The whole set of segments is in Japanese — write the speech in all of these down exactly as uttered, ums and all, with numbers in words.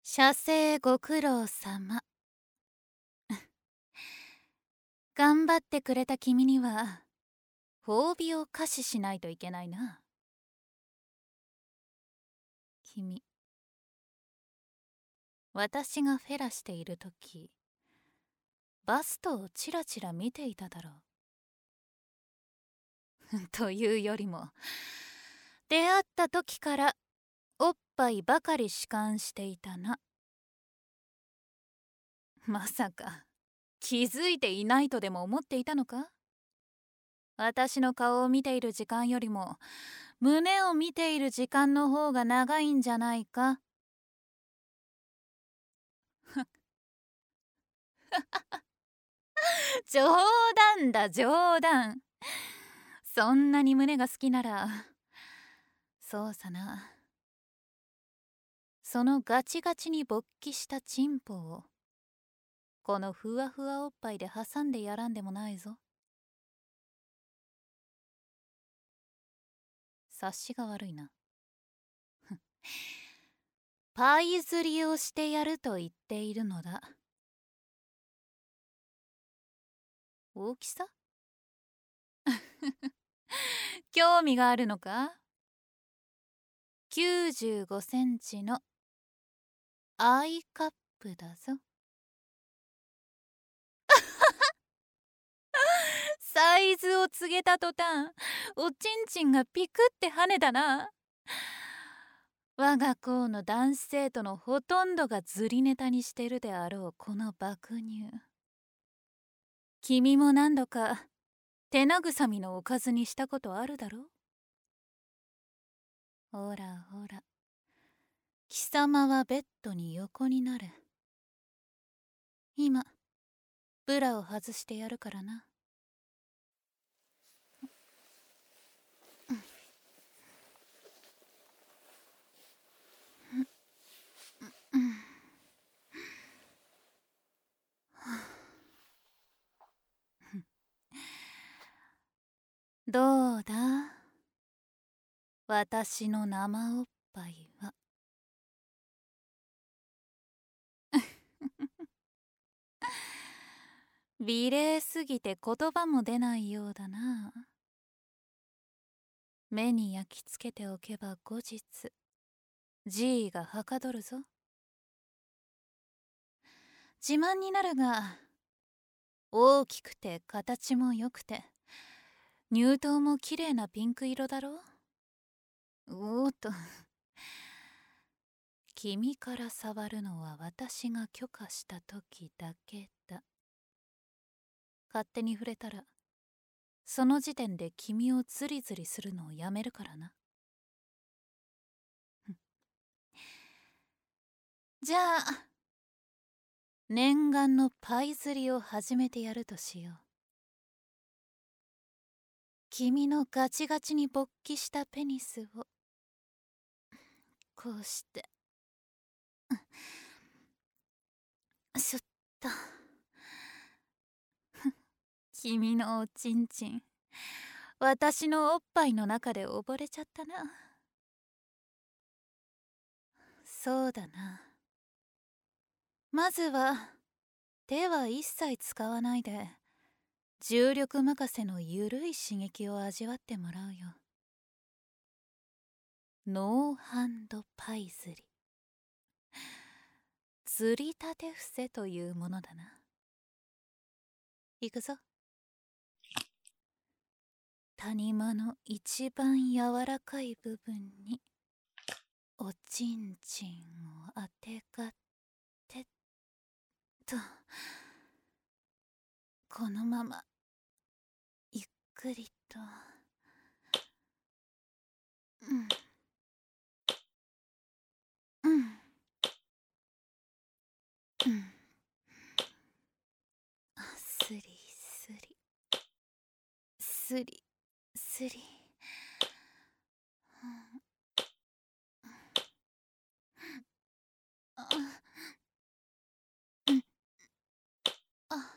写生ご苦労様。頑張ってくれた君には褒美を可視しないといけないな。君、私がフェラしているときバストをチラチラ見ていただろう。というよりも、出会った時からおっぱいばかり弛緩していたな。まさか気づいていないとでも思っていたのか？私の顔を見ている時間よりも胸を見ている時間の方が長いんじゃないか？冗談だ冗談。そんなに胸が好きなら、そうさな、そのガチガチに勃起したチンポをこのふわふわおっぱいで挟んでやらんでもないぞ。察しが悪いな。パイ釣りをしてやると言っているのだ。大きさ興味があるのか？きゅうじゅうごセンチのアイカップだぞ。サイズを告げた途端、おちんちんがピクって跳ねたな。我が校の男子生徒のほとんどがずりネタにしてるであろうこの爆乳。君も何度か手慰みのおかずにしたことあるだろう？ほらほら、貴様はベッドに横になる。今ブラを外してやるからな。どうだ、私の生おっぱいは。美麗すぎて言葉も出ないようだな。目に焼き付けておけば後日 G がはかどるぞ。自慢になるが、大きくて形も良くて乳頭もきれいなピンク色だろう。おーっと君から触るのは私が許可した時だけだ。勝手に触れたらその時点で君をズリズリするのをやめるからな。じゃあ念願のパイ釣りを始めてやるとしよう。君のガチガチに勃起したペニスをこうしてしょった。君のおちんちん、私のおっぱいの中で溺れちゃったな。そうだな。まずは手は一切使わないで重力任せのゆるい刺激を味わってもらうよ。ノーハンドパイ釣り、釣りたて伏せというものだな。いくぞ。谷間の一番柔らかい部分におちんちんをあてがってと、このままゆっくりと、うんうんうん、スリスリスリスリ、あうんあ、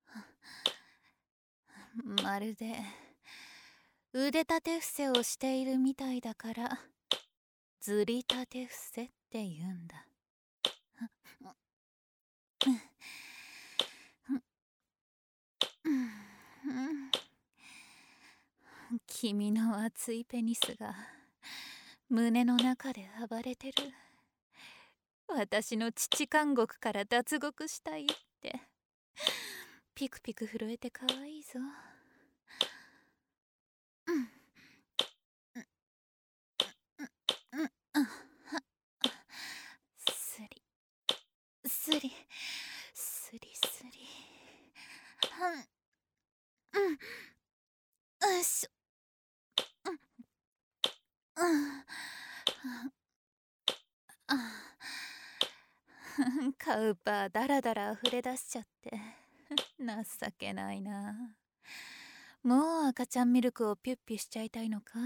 まるで腕立て伏せをしているみたいだからずり立て伏せって言うんだ。 君の熱いペニスが胸の中で暴れてる。私の父監獄から脱獄したいってピクピク震えてかわいいぞ。スリスリスリスリうんうんよいしょうんうんカウパーダラダラ溢れ出しちゃって情けないな。もう赤ちゃんミルクをピュッピュしちゃいたいのか。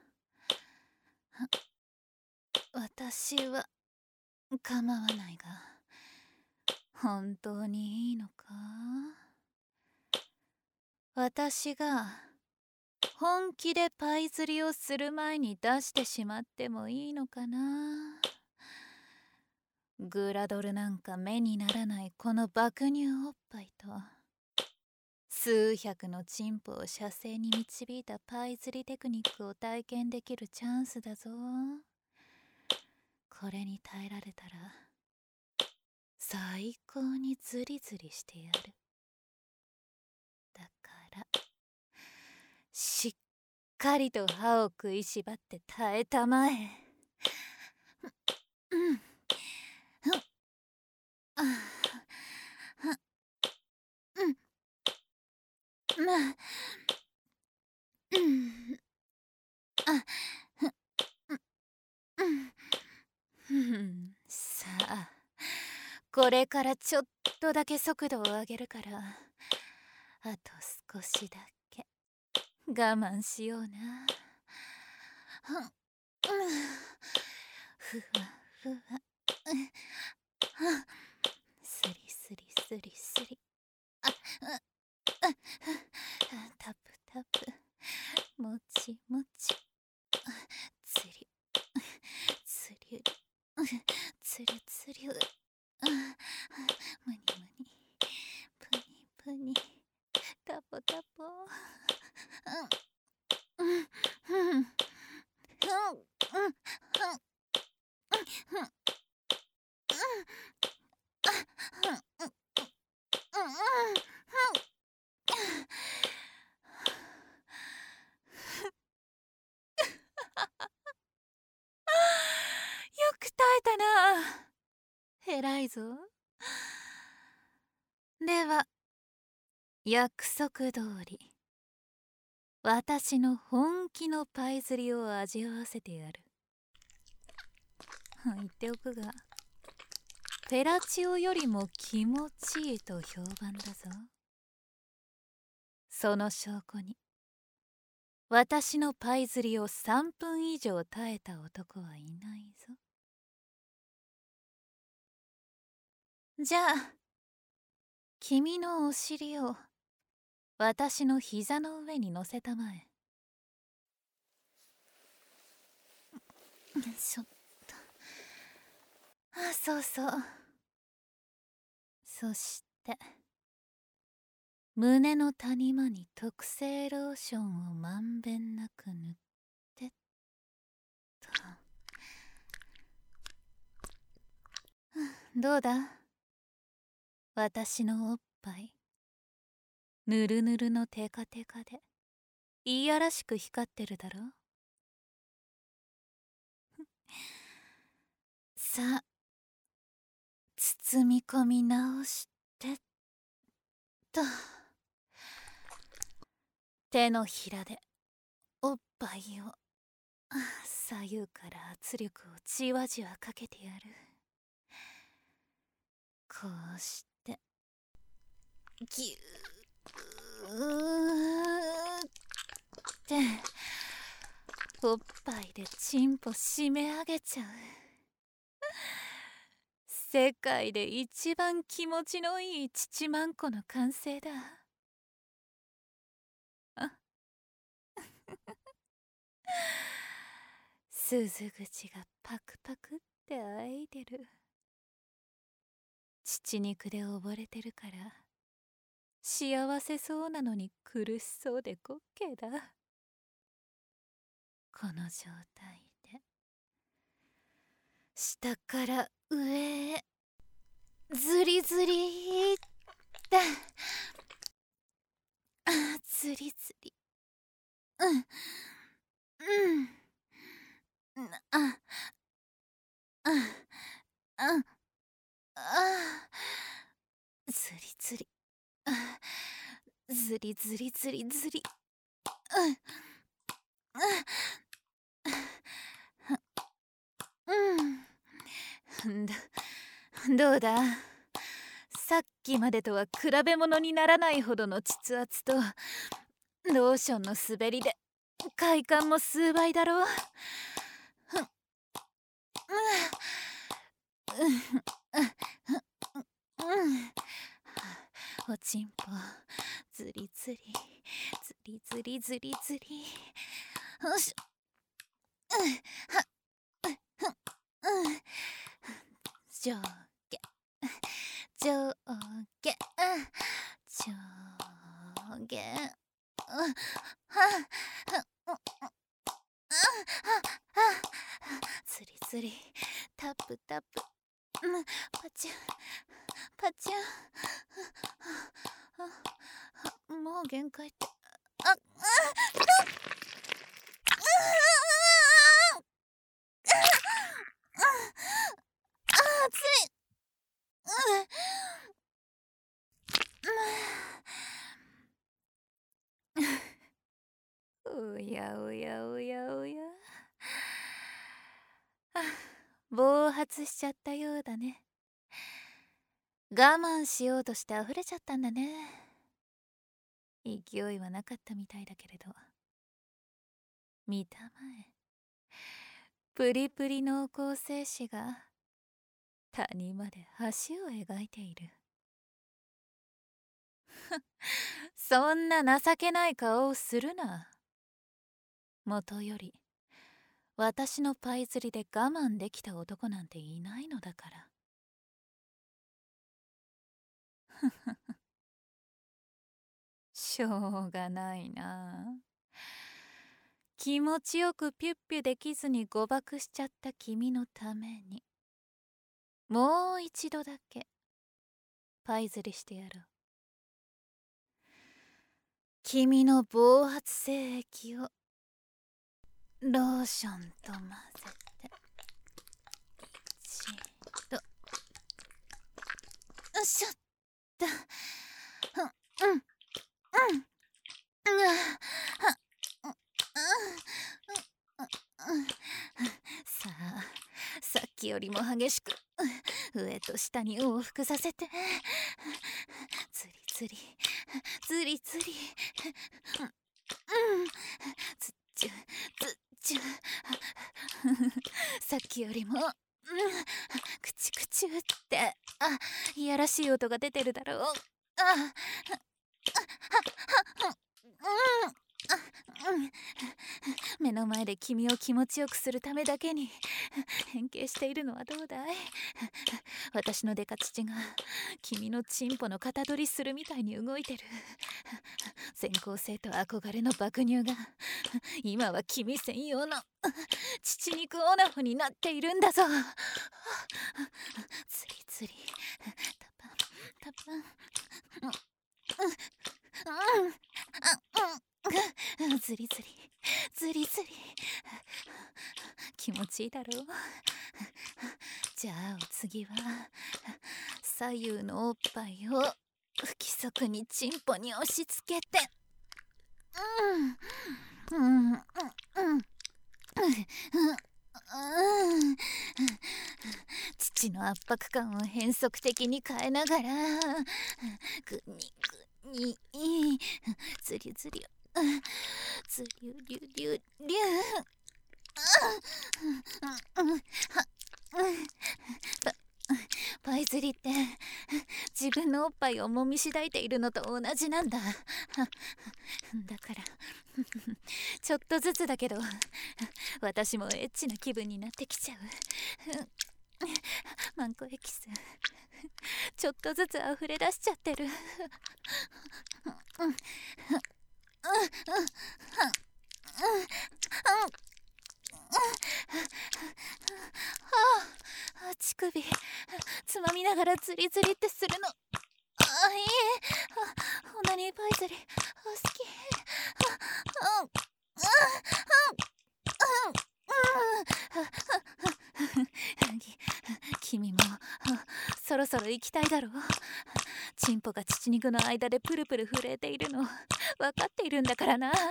私は構わないが本当にいいのか。私が本気でパイ釣りをする前に出してしまってもいいのかな。グラドルなんか目にならないこの爆乳おっぱいと数百のチンポを射精に導いたパイ釣りテクニックを体験できるチャンスだぞ。これに耐えられたら最高にズリズリしてやる。だからしっかりと歯を食いしばって耐えたまえ。うんあうんまあうんあうんうんさあこれからちょっとだけ速度を上げるからあと少しだけ我慢しような。ふんふわふわスリスリスリスリあっタプタプもちもちつりつりつりつりむにむにぷにぷにタポタポうんうんうんうんよく耐えたな。偉いぞ。では約束通り私の本気のパイ釣りを味わわせてやる。言っておくがフェラチオよりも気持ちいいと評判だぞ。その証拠に私のパイ釣りをさんぷん以上耐えた男はいないぞ。じゃあ君のお尻を私の膝の上に乗せたまえ。ちょっとあそうそうそして胸の谷間に特製ローションをまんべんなく塗ってっと。どうだ私のおっぱいぬるぬるのテカテカでいやらしく光ってるだろ。さあ包み込み直してっと。手のひらでおっぱいを左右から圧力をじわじわかけてやる。こうしてギューっておっぱいでチンポ締め上げちゃう。世界で一番気持ちのいい乳まんこの完成だ。あ鈴口がパクパクって開いてる。 乳肉で溺れてるから幸せそうなのに苦しそうで滑稽だ。この状態で下から上へずりずりだ。あ、ずりずり。うんうん。ああああ、ずりずり。あ、ずりずりずりずり。うんうんどどうだ、さっきまでとは比べ物にならないほどの膣圧とローションの滑りで快感も数倍だろう。おちんぽずりずりずりずりずりずり。よし。上下上下上下。ずりずりタップタップ。パチュンパチュン。もう限界って。ああ熱い。おやおやおやおや、暴発しちゃったようだね。我慢しようとして溢れちゃったんだね。勢いはなかったみたいだけれど、見たまえ、プリプリ濃厚精子が谷まで橋を描いている。そんな情けない顔をするな。もとより私のパイ釣りで我慢できた男なんていないのだから。しょうがないな。気持ちよくピュッピュできずに誤爆しちゃった君のためにもう一度だけパイ釣りしてやろう。君の暴発性液をローションと混ぜて一度。よっしゃった。うんうんうんさあ、さっきよりも激しく上と下に往復させて。ずりずりずりずり。うんずっちゅずっちゅ。さっきよりもクチクチュってあいやらしい音が出てるだろう。あ目の前で君を気持ちよくするためだけに変形しているのはどうだい。私のデカ乳が君のチンポの型取りするみたいに動いてる。全校生と憧れの爆乳が今は君専用の乳肉オナホになっているんだぞ。つりつりタパンタパン。ずりずりずりずり気持ちいいだろう。じゃあお次は左右のおっぱいを不規則にチンポに押し付けてうんうんうんうん父の圧迫感を変則的に変えながらグニグニズリズリズリュリュリュリュパパイ釣りって自分のおっぱいをもみしだいているのと同じなんだ。だからちょっとずつだけど私もエッチな気分になってきちゃう。 マンコエキスちょっとずつ溢れ出しちゃってる。乳首つまみながらズリズリってするの、あ、いい。あ、オナニーパイズリー、あ、好き。あ、君もそろそろ行きたいだろう。チンポが乳肉の間でプルプル震えているの分かっているんだからな。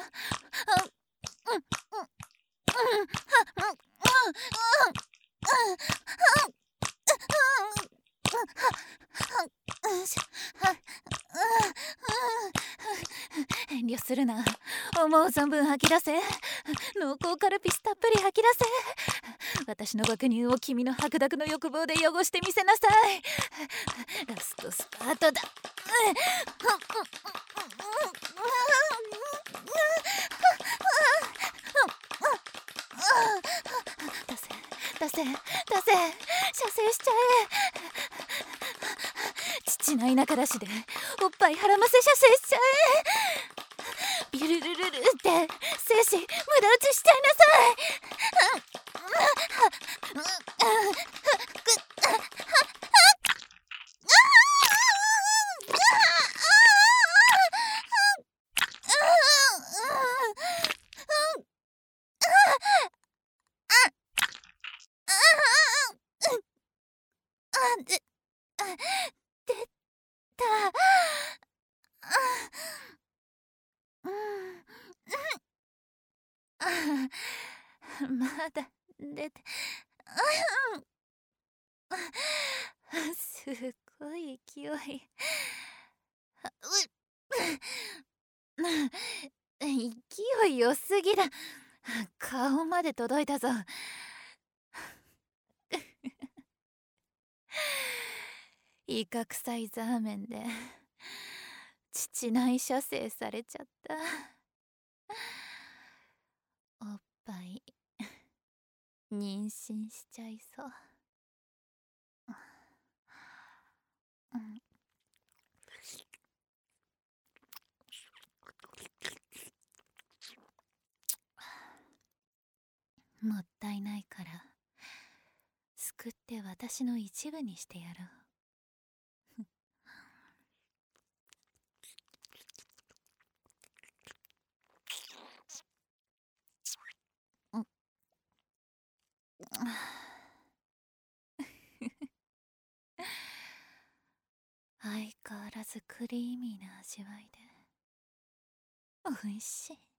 遠慮するな、思う存分吐き出せ。濃厚カルピスたっぷり吐き出せ。私の爆乳を君の白濁の欲望で汚してみせなさい。ラストスパートだ。出せ出せ出せ、射精しちゃえ。父の田舎だしでおっぱい腹ませ射精しちゃえ。ビルルルルって精子無駄打ちしちゃいなさい。で出た。まだ出て、すごい勢い。勢い良すぎだ。顔まで届いたぞ。イカ臭いザーメンで父内射精されちゃった。おっぱい妊娠しちゃいそう。もったいないからすくって私の一部にしてやろう。相変わらずクリーミーな味わいでおいしい。